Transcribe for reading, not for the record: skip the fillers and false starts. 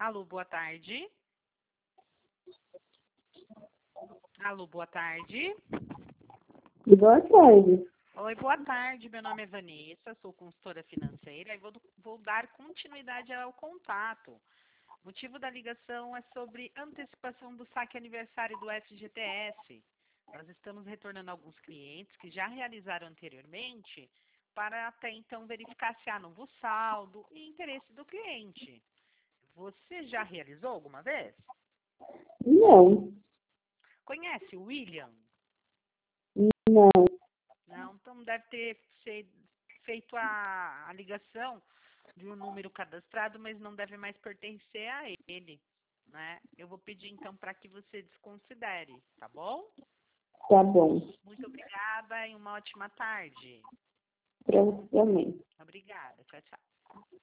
Alô, boa tarde. Alô, boa tarde. Boa tarde. Oi, boa tarde. Meu nome é Vanessa, sou consultora financeira e vou dar continuidade ao contato. O motivo da ligação é sobre antecipação do saque aniversário do FGTS. Nós estamos retornando alguns clientes que já realizaram anteriormente para até então verificar se há novo saldo e interesse do cliente. Você já realizou alguma vez? Não, Conhece o William? não. Não, então deve ter feito a ligação de um número cadastrado, mas não deve mais pertencer a ele, né? Eu vou pedir então para que você desconsidere, tá bom? Tá bom. Muito obrigada e uma ótima tarde. Pra você também. Obrigada. Tchau, tchau.